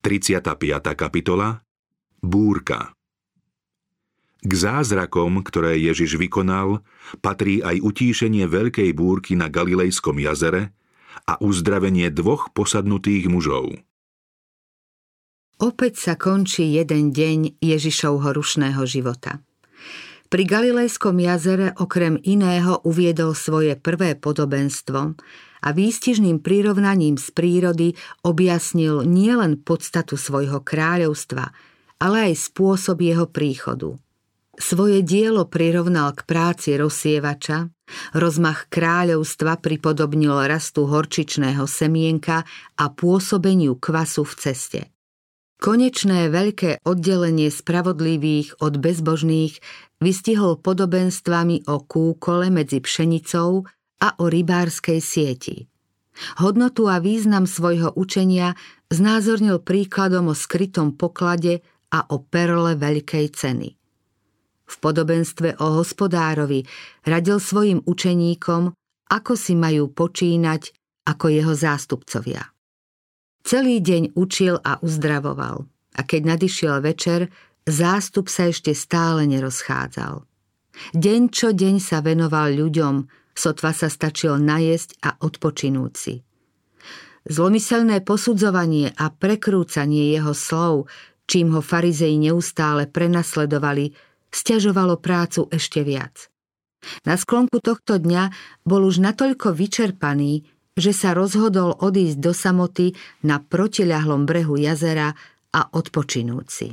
35. kapitola. Búrka. K zázrakom, ktoré Ježiš vykonal, patrí aj utíšenie veľkej búrky na Galilejskom jazere a uzdravenie 2 posadnutých mužov. Opäť sa končí jeden deň Ježišovho rušného života. Pri Galilejskom jazere okrem iného uviedol svoje prvé podobenstvo a výstižným prirovnaním z prírody objasnil nielen podstatu svojho kráľovstva, ale aj spôsob jeho príchodu. Svoje dielo prirovnal k práci rozsievača, rozmach kráľovstva pripodobnil rastu horčičného semienka a pôsobeniu kvasu v ceste. Konečné veľké oddelenie spravodlivých od bezbožných vystihol podobenstvami o kúkole medzi pšenicou a o rybárskej sieti. Hodnotu a význam svojho učenia znázornil príkladom o skrytom poklade a o perle veľkej ceny. V podobenstve o hospodárovi radil svojim učeníkom, ako si majú počínať ako jeho zástupcovia. Celý deň učil a uzdravoval, a keď nadišiel večer, zástup sa ešte stále nerozchádzal. Deň čo deň sa venoval ľuďom, sotva sa stačil najesť a odpočinúť si. Zlomyselné posudzovanie a prekrúcanie jeho slov, čím ho farizei neustále prenasledovali, sťažovalo prácu ešte viac. Na sklonku tohto dňa bol už natoľko vyčerpaný, že sa rozhodol odísť do samoty na protiľahlom brehu jazera a odpočinúť si.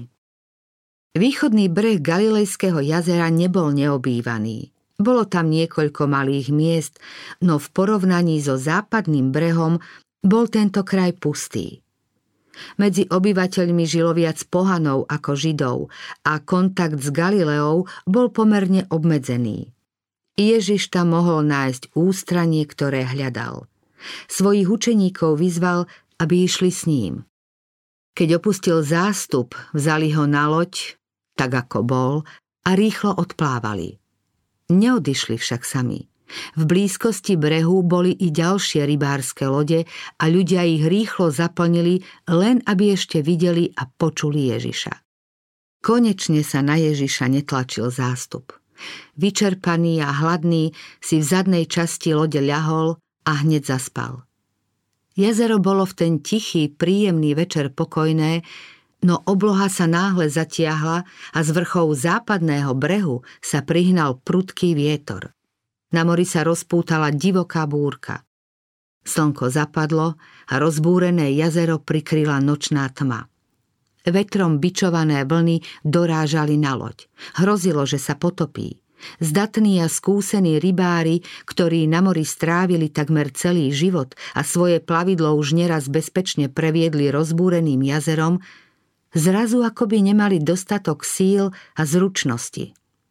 Východný breh Galilejského jazera nebol neobývaný. Bolo tam niekoľko malých miest, no v porovnaní so západným brehom bol tento kraj pustý. Medzi obyvateľmi žilo viac pohanov ako Židov a kontakt s Galileou bol pomerne obmedzený. Ježiš tam mohol nájsť ústranie, ktoré hľadal. Svojich učeníkov vyzval, aby išli s ním. Keď opustil zástup, vzali ho na loď, tak ako bol, a rýchlo odplávali. Neodišli však sami. V blízkosti brehu boli i ďalšie rybárske lode a ľudia ich rýchlo zaplnili, len aby ešte videli a počuli Ježiša. Konečne sa na Ježiša netlačil zástup. Vyčerpaný a hladný si v zadnej časti lode ľahol a hneď zaspal. Jazero bolo v ten tichý, príjemný večer pokojné, no obloha sa náhle zatiahla a z vrchov západného brehu sa prihnal prudký vietor. Na mori sa rozpútala divoká búrka. Slnko zapadlo a rozbúrené jazero prikryla nočná tma. Vetrom bičované vlny dorážali na loď. Hrozilo, že sa potopí. Zdatní a skúsení rybári, ktorí na mori strávili takmer celý život a svoje plavidlo už neraz bezpečne previedli rozbúreným jazerom, zrazu akoby nemali dostatok síl a zručnosti.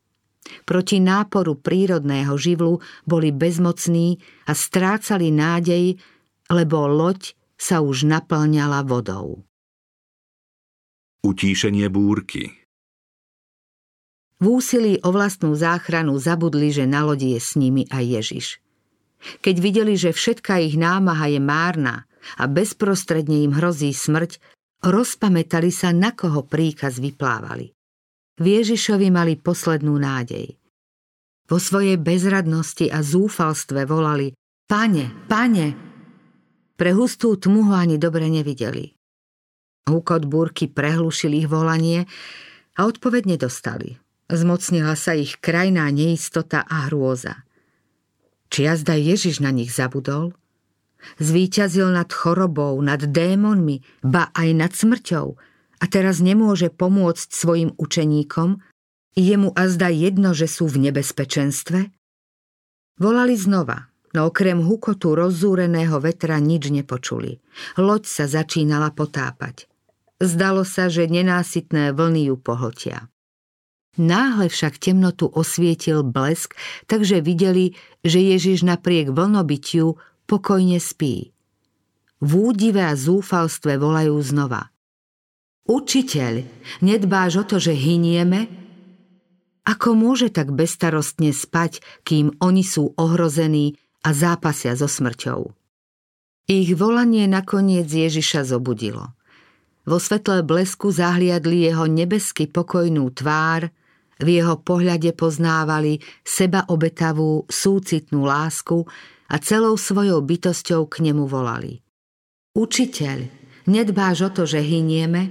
Proti náporu prírodného živlu boli bezmocní a strácali nádej, lebo loď sa už naplňala vodou. Utíšenie búrky. V úsilí o vlastnú záchranu zabudli, že na lodi je s nimi aj Ježiš. Keď videli, že všetká ich námaha je márna a bezprostredne im hrozí smrť, rozpamätali sa, na koho príkaz vyplávali. V Ježišovi mali poslednú nádej. Vo svojej bezradnosti a zúfalstve volali: Pane, Pane! Pre hustú tmu ho ani dobre nevideli. Húkot búrky prehlušil ich volanie a odpoveď nedostali. Zmocnila sa ich krajná neistota a hrôza. Či jazda Ježiš na nich zabudol? Zvíťazil nad chorobou, nad démonmi, ba aj nad smrťou, a teraz nemôže pomôcť svojim učeníkom? Je mu azda jedno, že sú v nebezpečenstve? Volali znova, no okrem hukotu rozzúreného vetra nič nepočuli. Loď sa začínala potápať. Zdalo sa, že nenásytné vlny ju pohltia. Náhle však temnotu osvietil blesk, takže videli, že Ježiš napriek vlnobytiu pokojne spí. V údive a zúfalstve volajú znova: Učiteľ, nedbáš o to, že hynieme? Ako môže tak bezstarostne spať, kým oni sú ohrození a zápasia so smrťou? Ich volanie nakoniec Ježiša zobudilo. Vo svetle blesku zahliadli jeho nebesky pokojnú tvár, v jeho pohľade poznávali sebaobetavú, súcitnú lásku a celou svojou bytosťou k nemu volali: Učiteľ, nedbáš o to, že hynieme?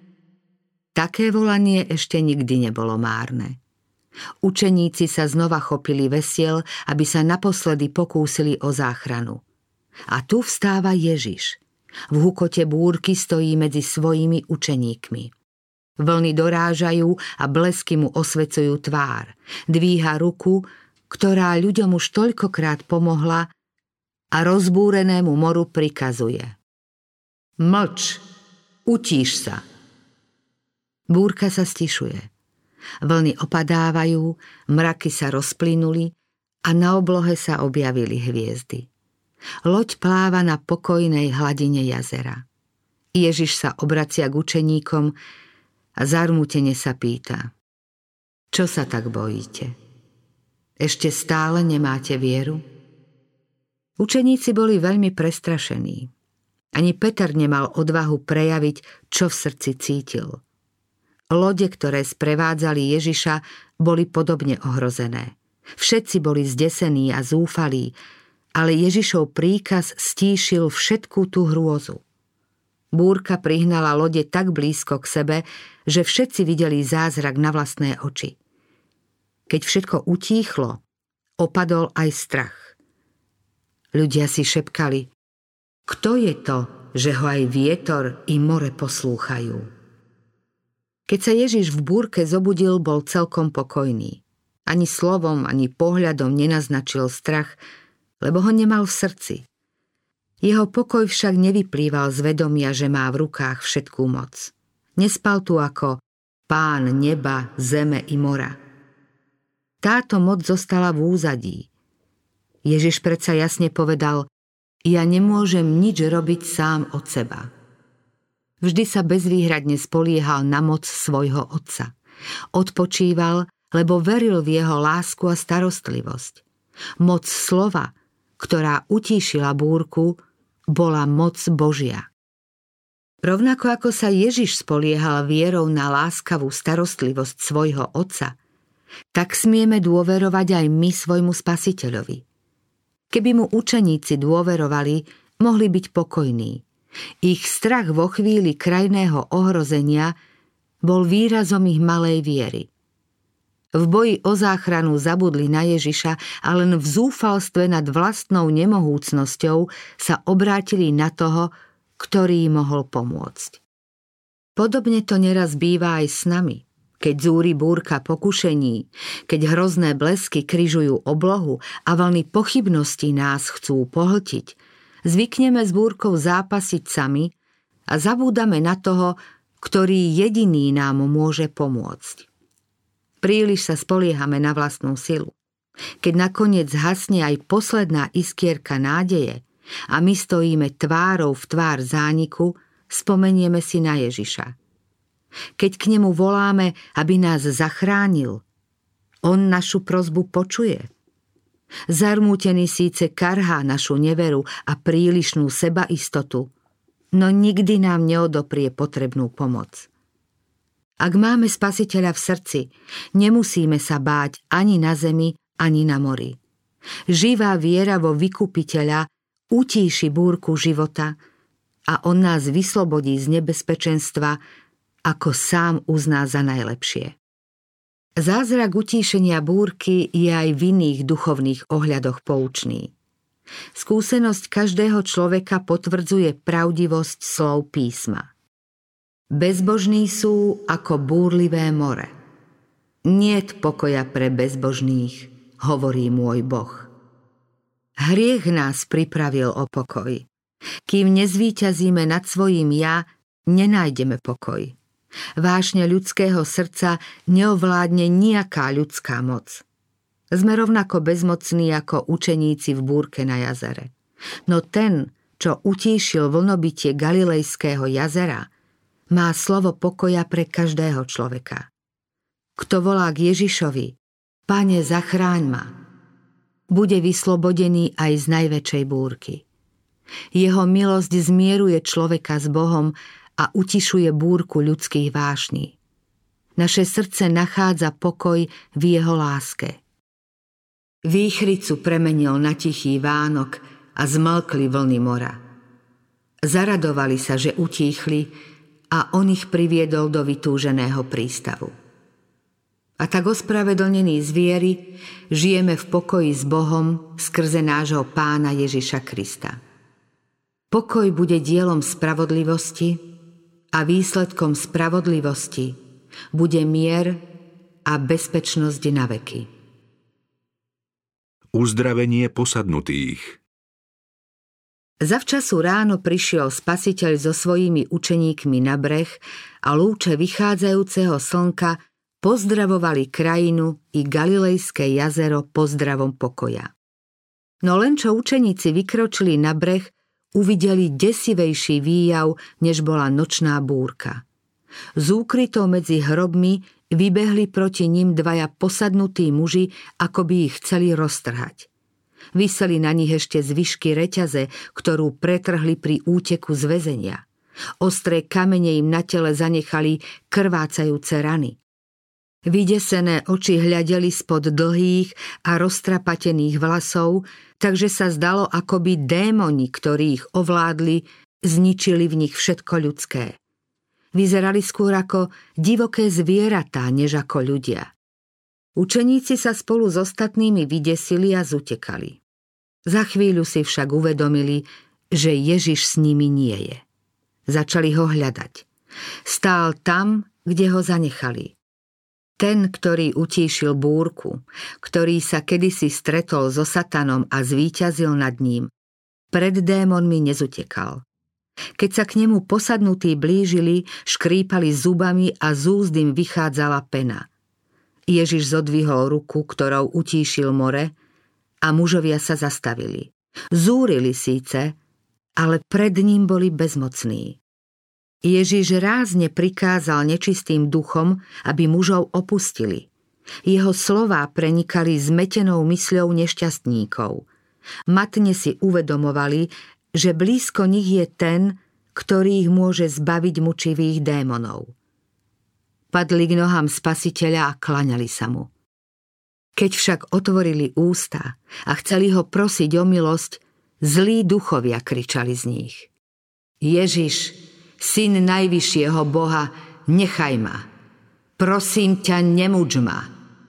Také volanie ešte nikdy nebolo márne. Učeníci sa znova chopili vesiel, aby sa naposledy pokúsili o záchranu. A tu vstáva Ježiš. V hukote búrky stojí medzi svojimi učeníkmi. Vlny dorážajú a blesky mu osvecujú tvár. Dvíha ruku, ktorá ľuďom už toľkokrát pomohla, a rozbúrenému moru prikazuje: Mlč, utíš sa. Búrka sa stišuje. Vlny opadávajú, mraky sa rozplynuli a na oblohe sa objavili hviezdy. Loď pláva na pokojnej hladine jazera. Ježiš sa obracia k učeníkom a zarmútene sa pýta: Čo sa tak bojíte? Ešte stále nemáte vieru? Učeníci boli veľmi prestrašení. Ani Peter nemal odvahu prejaviť, čo v srdci cítil. Lode, ktoré sprevádzali Ježiša, boli podobne ohrozené. Všetci boli zdesení a zúfalí, ale Ježišov príkaz stíšil všetkú tú hrôzu. Búrka prihnala lode tak blízko k sebe, že všetci videli zázrak na vlastné oči. Keď všetko utíchlo, opadol aj strach. Ľudia si šepkali: Kto je to, že ho aj vietor i more poslúchajú? Keď sa Ježiš v búrke zobudil, bol celkom pokojný. Ani slovom, ani pohľadom nenaznačil strach, lebo ho nemal v srdci. Jeho pokoj však nevyplýval z vedomia, že má v rukách všetkú moc. Nespal tu ako Pán neba, zeme i mora. Táto moc zostala v úzadí. Ježiš predsa jasne povedal: Ja nemôžem nič robiť sám od seba. Vždy sa bezvýhradne spoliehal na moc svojho Otca. Odpočíval, lebo veril v jeho lásku a starostlivosť. Moc slova, ktorá utíšila búrku, bola moc Božia. Rovnako ako sa Ježiš spoliehal vierou na láskavú starostlivosť svojho Otca, tak smieme dôverovať aj my svojmu Spasiteľovi. Keby mu učeníci dôverovali, mohli byť pokojní. Ich strach vo chvíli krajného ohrozenia bol výrazom ich malej viery. V boji o záchranu zabudli na Ježiša a len v zúfalstve nad vlastnou nemohúcnosťou sa obrátili na toho, ktorý im mohol pomôcť. Podobne to neraz býva aj s nami. Keď zúri búrka pokušení, keď hrozné blesky križujú oblohu a vlny pochybností nás chcú pohltiť, zvykneme s búrkou zápasiť sami a zabúdame na toho, ktorý jediný nám môže pomôcť. Príliš sa spoliehame na vlastnú silu. Keď nakoniec hasne aj posledná iskierka nádeje a my stojíme tvárou v tvár zániku, spomenieme si na Ježiša. Keď k nemu voláme, aby nás zachránil, on našu prosbu počuje. Zarmútený síce karhá našu neveru a prílišnú sebaistotu, no nikdy nám neodoprie potrebnú pomoc. Ak máme Spasiteľa v srdci, nemusíme sa báť ani na zemi, ani na mori. Živá viera vo Vykupiteľa utíši búrku života a on nás vyslobodí z nebezpečenstva, ako sám uzná za najlepšie. Zázrak utíšenia búrky je aj v iných duchovných ohľadoch poučný. Skúsenosť každého človeka potvrdzuje pravdivosť slov písma. Bezbožní sú ako búrlivé more. Niet pokoja pre bezbožných, hovorí môj Boh. Hriech nás pripravil o pokoj. Kým nezvíťazíme nad svojím ja, nenájdeme pokoj. Vášne ľudského srdca neovládne nejaká ľudská moc. Sme rovnako bezmocní ako učeníci v búrke na jazere. No ten, čo utíšil vlnobytie Galilejského jazera, má slovo pokoja pre každého človeka. Kto volá k Ježišovi: Pane, zachráň ma, bude vyslobodený aj z najväčšej búrky. Jeho milosť zmieruje človeka s Bohom a utišuje búrku ľudských vášní. Naše srdce nachádza pokoj v jeho láske. Výchricu premenil na tichý Vánok a zmlkli vlny mora. Zaradovali sa, že utíchli a on ich priviedol do vytúženého prístavu. A tak ospravedlnení z viery žijeme v pokoji s Bohom skrze nášho Pána Ježiša Krista. Pokoj bude dielom spravodlivosti a výsledkom spravodlivosti bude mier a bezpečnosť na veky. Uzdravenie posadnutých. Zavčasu ráno prišiel Spasiteľ so svojimi učeníkmi na breh a lúče vychádzajúceho slnka pozdravovali krajinu i Galilejské jazero pozdravom pokoja. No len čo učeníci vykročili na breh, uvideli desivejší výjav, než bola nočná búrka. Z úkrytov medzi hrobmi vybehli proti nim dvaja posadnutí muži, ako by ich chceli roztrhať. Viseli na nich ešte zvyšky reťaze, ktorú pretrhli pri úteku z väzenia. Ostré kamene im na tele zanechali krvácajúce rany. Vydesené oči hľadeli spod dlhých a roztrapatených vlasov, takže sa zdalo, ako by démoni, ktorí ich ovládli, zničili v nich všetko ľudské. Vyzerali skôr ako divoké zvieratá, než ako ľudia. Učeníci sa spolu s ostatnými vydesili a zutekali. Za chvíľu si však uvedomili, že Ježiš s nimi nie je. Začali ho hľadať. Stál tam, kde ho zanechali. Ten, ktorý utíšil búrku, ktorý sa kedysi stretol so Satanom a zvíťazil nad ním, pred démonmi nezutekal. Keď sa k nemu posadnutí blížili, škrípali zubami a z úst im vychádzala pena. Ježiš zodvihol ruku, ktorou utíšil more, a mužovia sa zastavili. Zúrili síce, ale pred ním boli bezmocní. Ježiš rázne prikázal nečistým duchom, aby mužov opustili. Jeho slová prenikali zmetenou mysľou nešťastníkov. Matne si uvedomovali, že blízko nich je ten, ktorý ich môže zbaviť mučivých démonov. Padli k nohám Spasiteľa a klaňali sa mu. Keď však otvorili ústa a chceli ho prosiť o milosť, zlí duchovia kričali z nich: Ježiš, Syn najvyššieho Boha, nechaj ma. Prosím ťa, nemuč ma.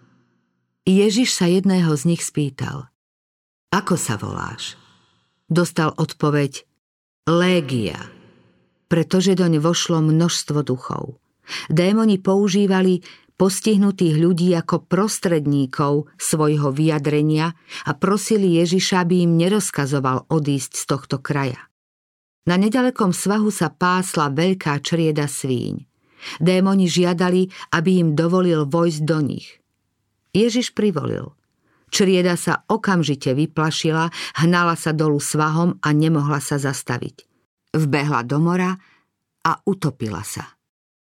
Ježiš sa jedného z nich spýtal: Ako sa voláš? Dostal odpoveď: Légia, pretože doň vošlo množstvo duchov. Démoni používali postihnutých ľudí ako prostredníkov svojho vyjadrenia a prosili Ježiša, aby im nerozkazoval odísť z tohto kraja. Na nedalekom svahu sa pásla veľká črieda svíň. Démoni žiadali, aby im dovolil vojsť do nich. Ježiš privolil. Črieda sa okamžite vyplašila, hnala sa dolu svahom a nemohla sa zastaviť. Vbehla do mora a utopila sa.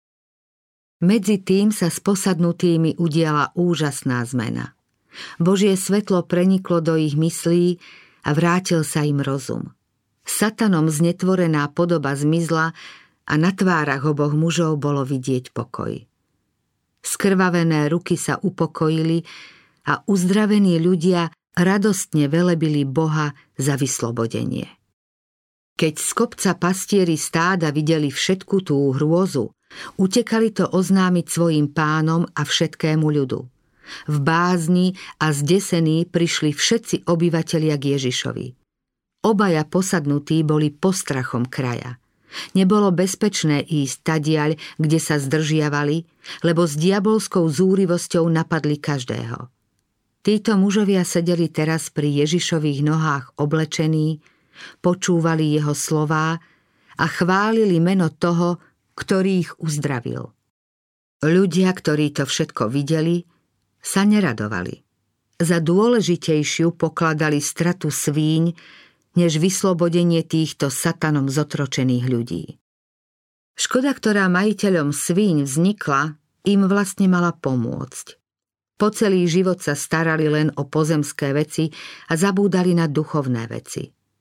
Medzi tým sa s posadnutými udiala úžasná zmena. Božie svetlo preniklo do ich myslí a vrátil sa im rozum. Satanom znetvorená podoba zmizla a na tvárach oboch mužov bolo vidieť pokoj. Skrvavené ruky sa upokojili a uzdravení ľudia radostne velebili Boha za vyslobodenie. Keď z kopca pastieri stáda videli všetku tú hrôzu, utekali to oznámiť svojim pánom a všetkému ľudu. V bázni a zdesení prišli všetci obyvatelia k Ježišovi. Obaja posadnutí boli postrachom kraja. Nebolo bezpečné ísť tadiaľ, kde sa zdržiavali, lebo s diabolskou zúrivosťou napadli každého. Títo mužovia sedeli teraz pri Ježišových nohách oblečení, počúvali jeho slová a chválili meno toho, ktorý ich uzdravil. Ľudia, ktorí to všetko videli, sa neradovali. Za dôležitejšiu pokladali stratu svíň, než vyslobodenie týchto satanom zotročených ľudí. Škoda, ktorá majiteľom svíň vznikla, im vlastne mala pomôcť. Po celý život sa starali len o pozemské veci a zabúdali na duchovné veci.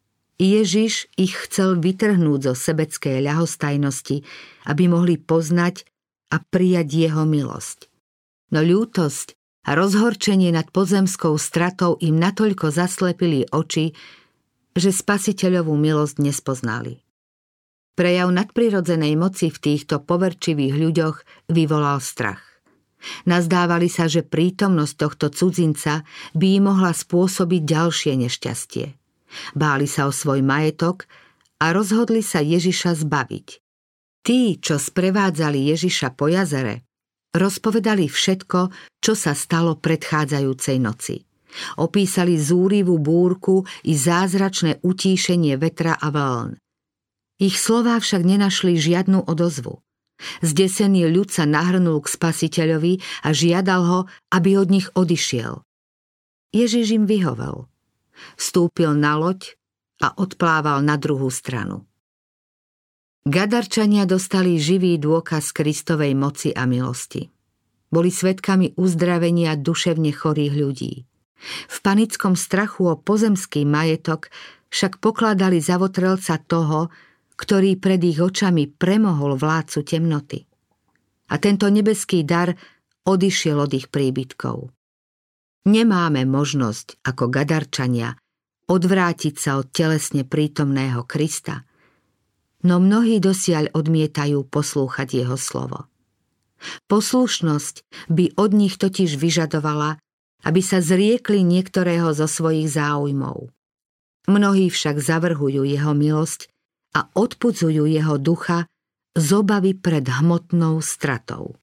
Ježiš ich chcel vytrhnúť zo sebeckej ľahostajnosti, aby mohli poznať a prijať jeho milosť. No ľútosť a rozhorčenie nad pozemskou stratou im natoľko zaslepili oči, že Spasiteľovú milosť nespoznali. Prejav nadprirodzenej moci v týchto poverčivých ľuďoch vyvolal strach. Nazdávali sa, že prítomnosť tohto cudzinca by im mohla spôsobiť ďalšie nešťastie. Báli sa o svoj majetok a rozhodli sa Ježiša zbaviť. Tí, čo sprevádzali Ježiša po jazere, rozpovedali všetko, čo sa stalo predchádzajúcej noci. Opísali zúrivú búrku i zázračné utíšenie vetra a vln. Ich slová však nenašli žiadnu odozvu. Zdesený ľud sa nahrnul k Spasiteľovi a žiadal ho, aby od nich odišiel. Ježiš im vyhovel. Vstúpil na loď a odplával na druhú stranu. Gadarčania dostali živý dôkaz Kristovej moci a milosti. Boli svedkami uzdravenia duševne chorých ľudí. V panickom strachu o pozemský majetok však pokladali za votrelca toho, ktorý pred ich očami premohol vládcu temnoty. A tento nebeský dar odišiel od ich príbytkov. Nemáme možnosť, ako Gadarčania, odvrátiť sa od telesne prítomného Krista, no mnohí dosiaľ odmietajú poslúchať jeho slovo. Poslušnosť by od nich totiž vyžadovala, aby sa zriekli niektorého zo svojich záujmov. Mnohí však zavrhujú jeho milosť a odpudzujú jeho ducha z obavy pred hmotnou stratou.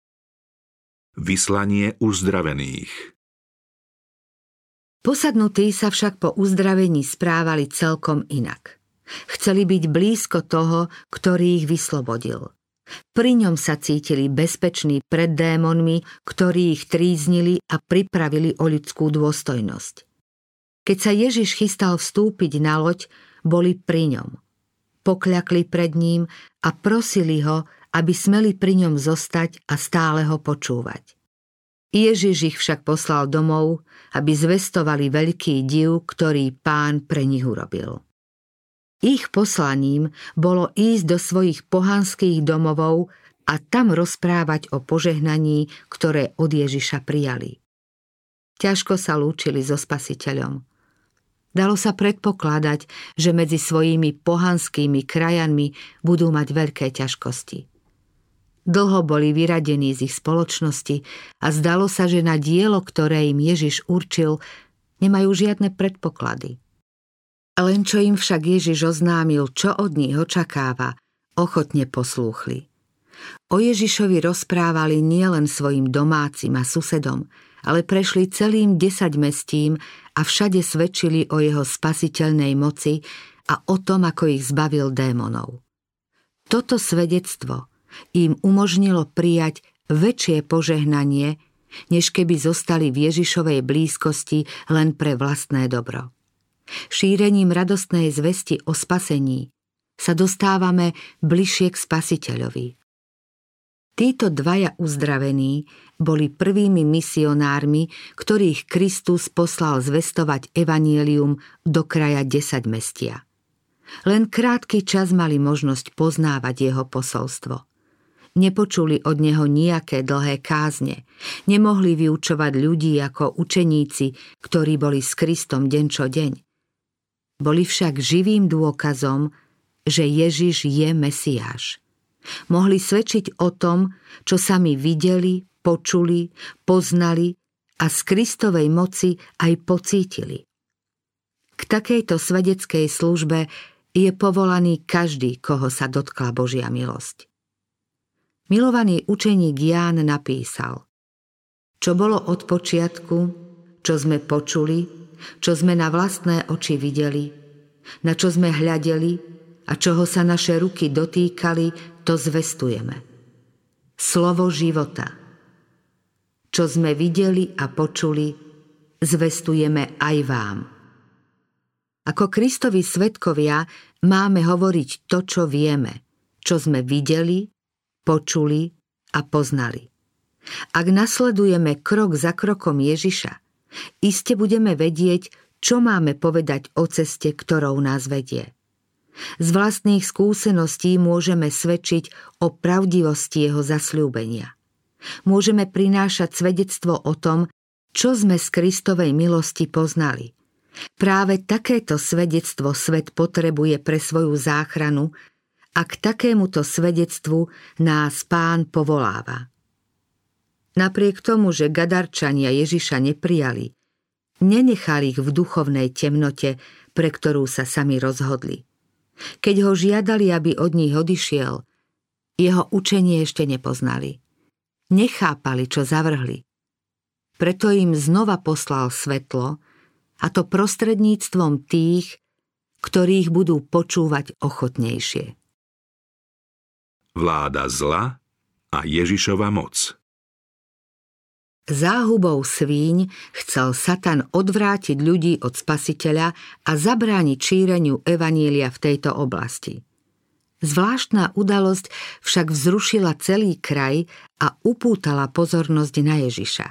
Vyslanie uzdravených. Posadnutí sa však po uzdravení správali celkom inak. Chceli byť blízko toho, ktorý ich vyslobodil. Pri ňom sa cítili bezpeční pred démonmi, ktorí ich tríznili a pripravili o ľudskú dôstojnosť. Keď sa Ježiš chystal vstúpiť na loď, boli pri ňom. Pokľakli pred ním a prosili ho, aby smeli pri ňom zostať a stále ho počúvať. Ježiš ich však poslal domov, aby zvestovali veľký div, ktorý Pán pre nich urobil. Ich poslaním bolo ísť do svojich pohanských domovov a tam rozprávať o požehnaní, ktoré od Ježiša prijali. Ťažko sa lúčili so Spasiteľom. Dalo sa predpokladať, že medzi svojimi pohanskými krajanmi budú mať veľké ťažkosti. Dlho boli vyradení z ich spoločnosti a zdalo sa, že na dielo, ktoré im Ježiš určil, nemajú žiadne predpoklady. Len čo im však Ježiš oznámil, čo od nich očakáva, ochotne poslúchli. O Ježišovi rozprávali nielen svojim domácim a susedom, ale prešli celým 10 mestím a všade svedčili o jeho spasiteľnej moci a o tom, ako ich zbavil démonov. Toto svedectvo im umožnilo prijať väčšie požehnanie, než keby zostali v Ježišovej blízkosti len pre vlastné dobro. Šírením radostnej zvesti o spasení sa dostávame bližšie k Spasiteľovi. Títo dvaja uzdravení boli prvými misionármi, ktorých Kristus poslal zvestovať evanjelium do kraja 10 mestia. Len krátky čas mali možnosť poznávať jeho posolstvo. Nepočuli od neho nejaké dlhé kázne, nemohli vyučovať ľudí ako učeníci, ktorí boli s Kristom deň čo deň. Boli však živým dôkazom, že Ježiš je Mesiáš. Mohli svedčiť o tom, čo sami videli, počuli, poznali a z Kristovej moci aj pocítili. K takejto svedeckej službe je povolaný každý, koho sa dotkla Božia milosť. Milovaný učeník Ján napísal: Čo bolo od počiatku, čo sme počuli, čo sme na vlastné oči videli, na čo sme hľadeli a čoho sa naše ruky dotýkali, to zvestujeme. Slovo života. Čo sme videli a počuli, zvestujeme aj vám. Ako Kristovi svedkovia máme hovoriť to, čo vieme, čo sme videli, počuli a poznali. Ak nasledujeme krok za krokom Ježiša, iste budeme vedieť, Čo máme povedať o ceste, ktorou nás vedie? Z vlastných skúseností môžeme svedčiť o pravdivosti jeho zasľúbenia. Môžeme prinášať svedectvo o tom, čo sme z Kristovej milosti poznali. Práve takéto svedectvo svet potrebuje pre svoju záchranu a k takémuto svedectvu nás Pán povoláva. Napriek tomu, že Gadarčania Ježiša neprijali, nenechal ich v duchovnej temnote, pre ktorú sa sami rozhodli. Keď ho žiadali, aby od nich odišiel, jeho učenie ešte nepoznali. Nechápali, čo zavrhli. Preto im znova poslal svetlo, a to prostredníctvom tých, ktorých budú počúvať ochotnejšie. Vláda zla a Ježišova moc. Záhubou svíň chcel Satan odvrátiť ľudí od Spasiteľa a zabrániť šíreniu evanília v tejto oblasti. Zvláštna udalosť však vzrušila celý kraj a upútala pozornosť na Ježiša.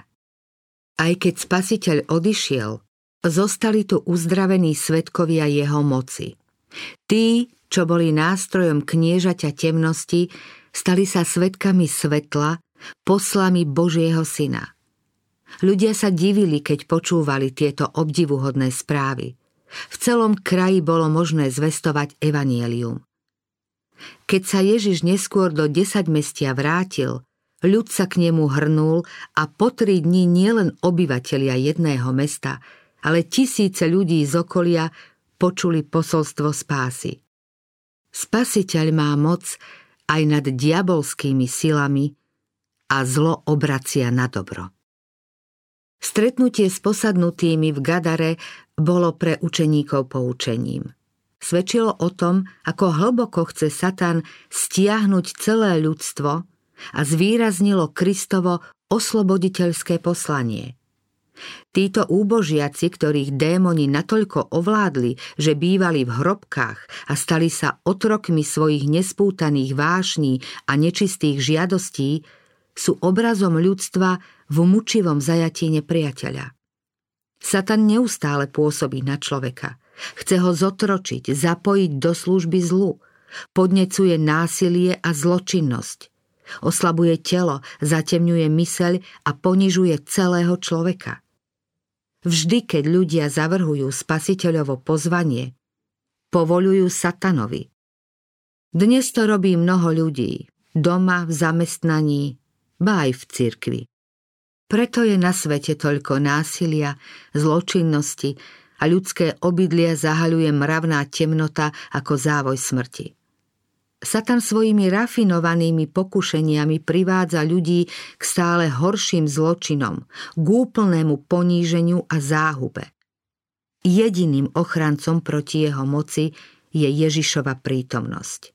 Aj keď Spasiteľ odišiel, zostali tu uzdravení svedkovia jeho moci. Tí, čo boli nástrojom kniežaťa temnosti, stali sa svedkami svetla, poslami Božieho Syna. Ľudia sa divili, keď počúvali tieto obdivuhodné správy. V celom kraji bolo možné zvestovať evanjelium. Keď sa Ježiš neskôr do 10-mestia vrátil, ľud sa k nemu hrnul a po 3 dni nielen obyvatelia jedného mesta, ale tisíce ľudí z okolia počuli posolstvo spásy. Spasiteľ má moc aj nad diabolskými silami a zlo obracia na dobro. Stretnutie s posadnutými v Gadare bolo pre učeníkov poučením. Svedčilo o tom, ako hlboko chce Satan stiahnuť celé ľudstvo a zvýraznilo Kristovo osloboditeľské poslanie. Títo úbožiaci, ktorých démoni natoľko ovládli, že bývali v hrobkách a stali sa otrokmi svojich nespútaných vášní a nečistých žiadostí, sú obrazom ľudstva v mučivom zajatí nepriateľa. Satan neustále pôsobí na človeka. Chce ho zotročiť, zapojiť do služby zlu. Podnecuje násilie a zločinnosť. Oslabuje telo, zatemňuje myseľ a ponižuje celého človeka. Vždy, keď ľudia zavrhujú Spasiteľovo pozvanie, povoľujú Satanovi. Dnes to robí mnoho ľudí, doma, v zamestnaní, ba aj v cirkvi. Preto je na svete toľko násilia, zločinnosti a ľudské obydlia zahaľuje mravná temnota ako závoj smrti. Satan svojimi rafinovanými pokušeniami privádza ľudí k stále horším zločinom, k úplnému poníženiu a záhube. Jediným ochrancom proti jeho moci je Ježišova prítomnosť.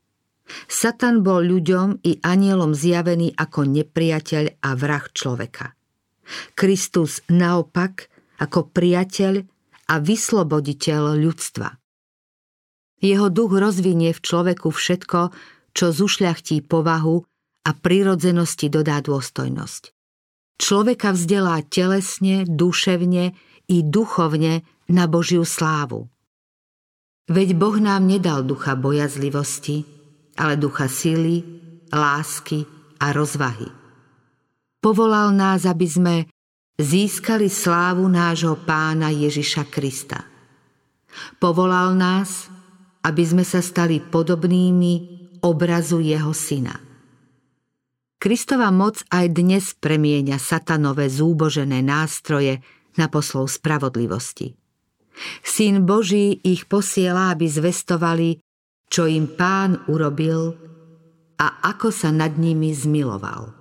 Satan bol ľuďom i anielom zjavený ako nepriateľ a vrah človeka. Kristus naopak ako priateľ a vysloboditeľ ľudstva. Jeho duch rozvinie v človeku všetko, čo zušľachtí povahu a prirodzenosti dodá dôstojnosť. Človeka vzdelá telesne, duševne i duchovne na Božiu slávu. Veď Boh nám nedal ducha bojazlivosti, ale ducha sily, lásky a rozvahy. Povolal nás, aby sme získali slávu nášho Pána Ježiša Krista. Povolal nás, aby sme sa stali podobnými obrazu jeho Syna. Kristova moc aj dnes premieňa satanové zúbožené nástroje na poslov spravodlivosti. Syn Boží ich posiela, aby zvestovali, čo im Pán urobil a ako sa nad nimi zmiloval.